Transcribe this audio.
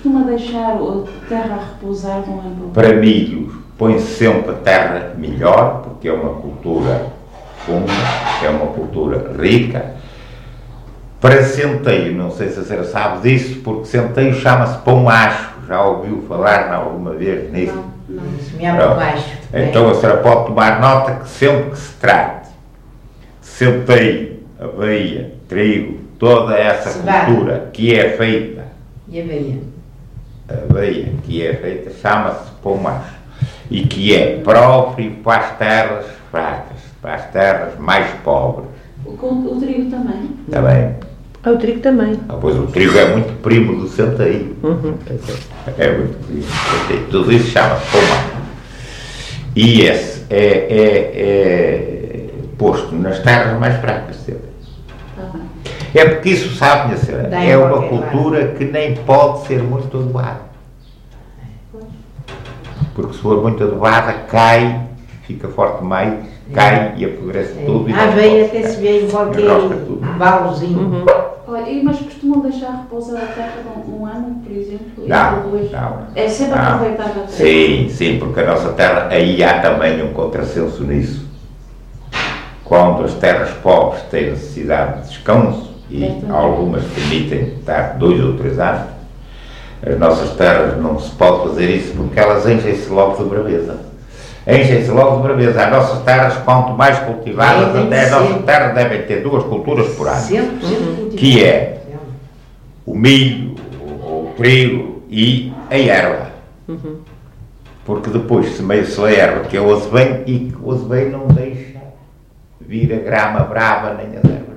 costuma deixar a terra a repousar de um ano para milho, põe sempre a terra melhor, porque é uma cultura funda, é uma cultura rica. Para centeio, não sei se a senhora sabe disso, porque centeio chama-se pão acho. Já ouviu falar alguma vez nisso? Não, semeava baixo. Então a senhora pode tomar nota que sempre que se trate centeio, aveia, trigo, toda essa cultura que é feita, e aveia? Aveia que é feita, chama-se pão acho, e que é próprio para as terras fracas, para as terras mais pobres. O trigo também? Também. O trigo também. Pois o trigo é muito primo do centeio. É muito primo do centeio. Tudo isso chama-se pão acho. E esse é posto nas terras mais fracas sempre. É porque isso, sabe, minha senhora, é uma cultura que nem pode ser muito adubada. Porque se for muito adubada, cai, fica forte demais, cai e apodrece tudo. A aveia até se vê em qualquer balzinho. Mas costumam deixar repousar a terra um ano, por exemplo? Não. É sempre aproveitar a terra? Sim, porque a nossa terra, aí há também um contrassenso nisso. Quando as terras pobres têm necessidade de descanso, e algumas permitem estar 2 ou 3 anos, as nossas terras não se pode fazer isso porque elas enchem-se logo de braveza. Enchem-se logo de braveza. As nossas terras, quanto mais cultivadas, até as nossas terras devem ter 2 culturas por ano, que é o milho, o trigo e a erva. Porque depois semeia-se a erva, que é o azeveiro, e o azeveiro não deixa vir a grama brava nem as ervas.